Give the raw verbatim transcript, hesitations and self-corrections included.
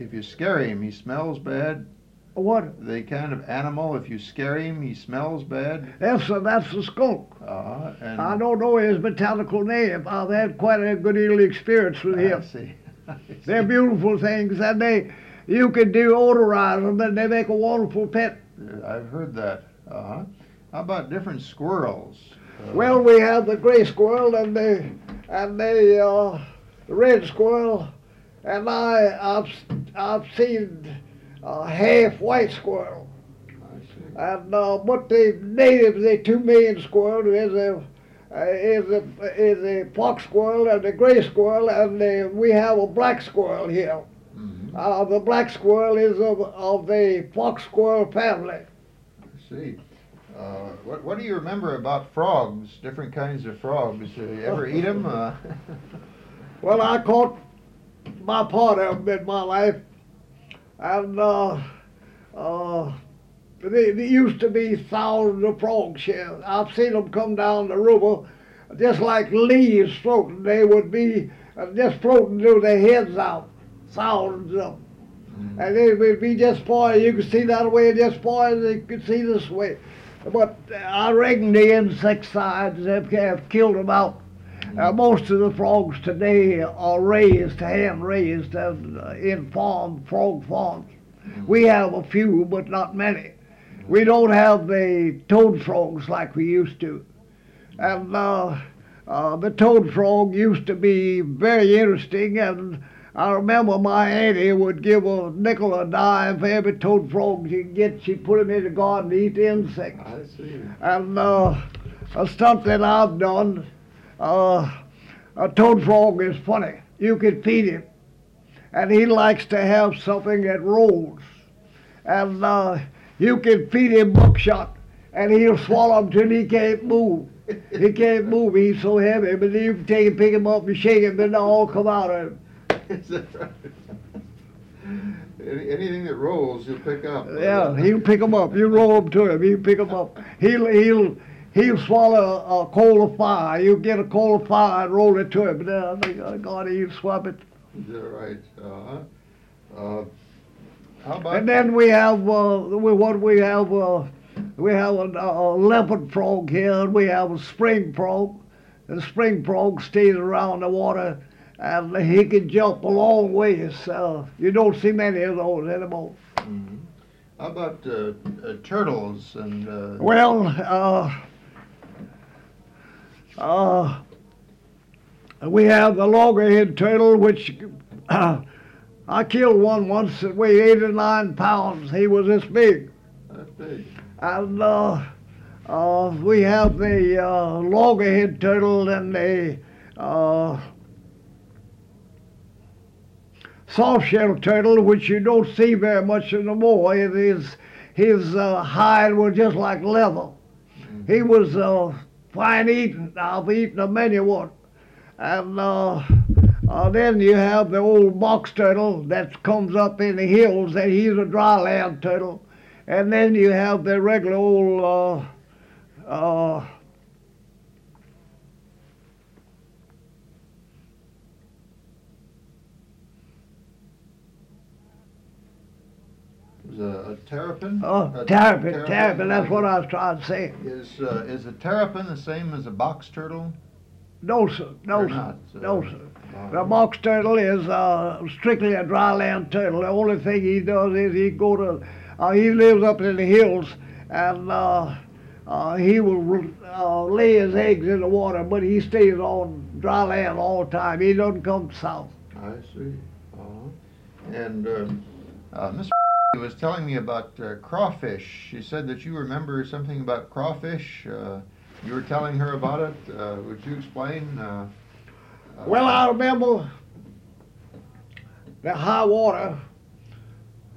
if you scare him, he smells bad. What? The kind of animal, if you scare him, he smells bad. That's a, that's the skunk. Uh, and I don't know his botanical name. I've had quite a good deal of experience with I him. see. I see. They're beautiful things, and they you can do odorize them, and they make a wonderful pet. I've heard that. Uh-huh. How about different squirrels? Uh, Well, we have the gray squirrel and the and the uh, red squirrel, and I I've I've seen a half white squirrel, I see. and uh, but the native the two main squirrel is a uh, is a is a fox squirrel and the gray squirrel, and the, we have a black squirrel here. Mm-hmm. Uh, the black squirrel is of of the fox squirrel family. I see. Uh, what, what do you remember about frogs, different kinds of frogs? Uh, you ever eat them? Uh, Well, I caught my part of them in my life, and uh, uh, they, they used to be thousands of frogs here. I've seen them come down the river just like leaves floating. They would be uh, just floating with their heads out, thousands of them. mm, And they would be just far, you could see that way just far as you could see this way. But I reckon the insecticides have, have killed them out. Uh, most of the frogs today are raised, hand raised uh, in farm, frog farms. We have a few, but not many. We don't have the toad frogs like we used to. And uh, uh, the toad frog used to be very interesting, and I remember my auntie would give a nickel a dime for every toad frog she could get. She'd put him in the garden to eat the insects. I see. And uh, a stunt that I've done, uh, a toad frog is funny. You can feed him, and he likes to have something that rolls. And uh, you can feed him buckshot, and he'll swallow him till he can't move. He can't move, he's so heavy, but you can take him, pick him up and shake him, and they'll all come out of him. Is that right? Any, anything that rolls, you'll pick up. Yeah, he'll pick him up. You roll him to him, he'll pick him up. He'll he'll he'll swallow a coal of fire. You get a coal of fire and roll it to him. And then I think, oh God, he'll swap it. Is that right? Uh-huh. Uh, how about... And then we have uh, we, what we have. Uh, we have a, a leopard frog here. And we have a spring frog. The spring frog stays around the water, and he can jump a long ways. Uh, you don't see many of those anymore. Mhm. How about uh, uh, turtles and... Uh, Well, uh, uh, we have the loggerhead turtle, which uh, I killed one once that weighed eight or nine pounds. He was this big. That's big. And uh, uh, we have the uh, loggerhead turtle and the uh, soft-shell turtle, which you don't see very much anymore. It is, his uh, hide was just like leather. Mhm. He was uh, fine eating. I've eaten a many one. And uh, uh, then you have the old box turtle that comes up in the hills, and he's a dry land turtle. And then you have the regular old uh, uh, Is a, a terrapin? uh, A terrapin, terrapin, that's what I was trying to say. Is, uh, is a terrapin the same as a box turtle? No, sir, no, Or sir, not, uh, no, sir. uh, The box turtle is uh, strictly a dry land turtle. The only thing he does is he go to, uh, he lives up in the hills, and uh, uh, he will uh, lay his eggs in the water, but he stays on dry land all the time. He doesn't come south. I see. Uh-huh. And um, uh, Miss was telling me about uh, crawfish. She said that you remember something about crawfish. Uh, you were telling her about it. Uh, would you explain? Uh, uh, Well, I remember the high water